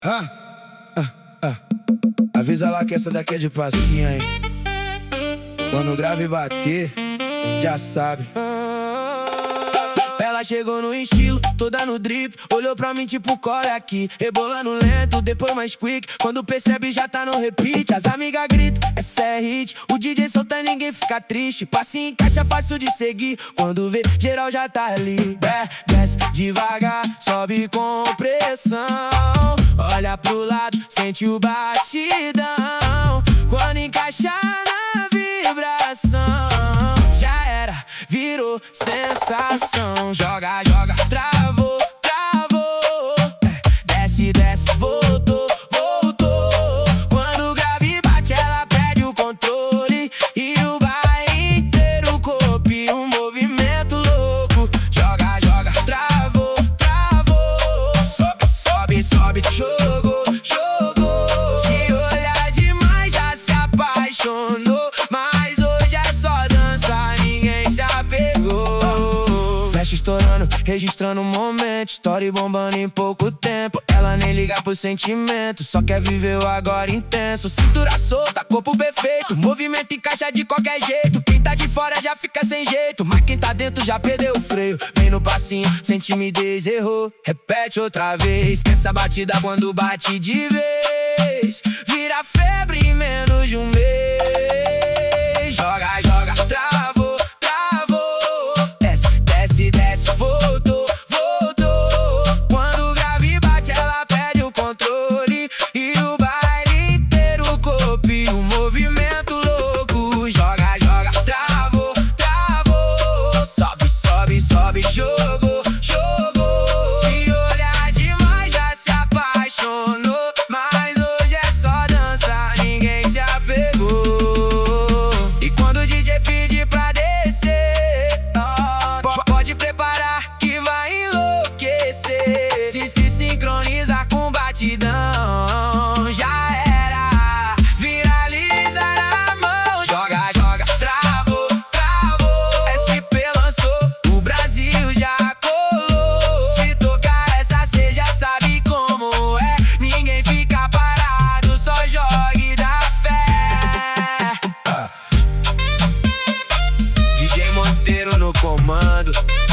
Ah, Avisa lá que essa daqui é de passinho, hein? Quando o grave bater, já sabe. Ela chegou no estilo, toda no drip. Olhou pra mim tipo, cola aqui. Rebolando lento, depois mais quick. Quando percebe já tá no repeat. As amigas gritam, essa é hit. O DJ solta, ninguém fica triste. Passinho em caixa, fácil de seguir. Quando vê, geral já tá ali. Desce devagar, sobe com pressão. Olha pro lado, sente o batidão. Quando encaixar na vibração, já era, virou sensação. Joga, joga, travou, travou. Desce, desce, voltou, voltou. Quando o grave bate, ela perde o controle. E o baile inteiro copia um movimento louco. Joga, joga, travou, travou. Sobe, sobe, sobe, jogou, jogou. Se olhar demais já se apaixonou. Mas hoje é só dança, ninguém se apegou. Flash estourando, registrando o momento. Story bombando em pouco tempo. Ela nem liga pro sentimento, só quer viver o agora intenso. Cintura solta, corpo perfeito. Movimento encaixa de qualquer jeito. Quem tá de fora já fica sem jeito, mas quem tá dentro já perdeu o freio. Vem no passinho, sem timidez, errou. Repete outra vez, que essa batida quando bate de vez vira febre em menos de um mês. Joga, joga, travou, travou. Desce, desce, desce, voltou, voltou. Quando o grave bate, ela perde o controle. E o baile inteiro copia um movimento louco. Joga, joga, travou, travou. Sobe, sobe, sobe, jogou, jogou. Se olhar demais já se apaixonou. Mas hoje é só dança, ninguém se apegou. E quando o DJ pedir pra descer, pode preparar que vai enlouquecer. Se sincronizar com batidão, já era, viraliza na mão. Joga, joga, travou, travou. SP lançou, o Brasil já colou. Se tocar essa cê já sabe como é. Ninguém fica parado, só joga e dá fé. DJ Monteiro no comando.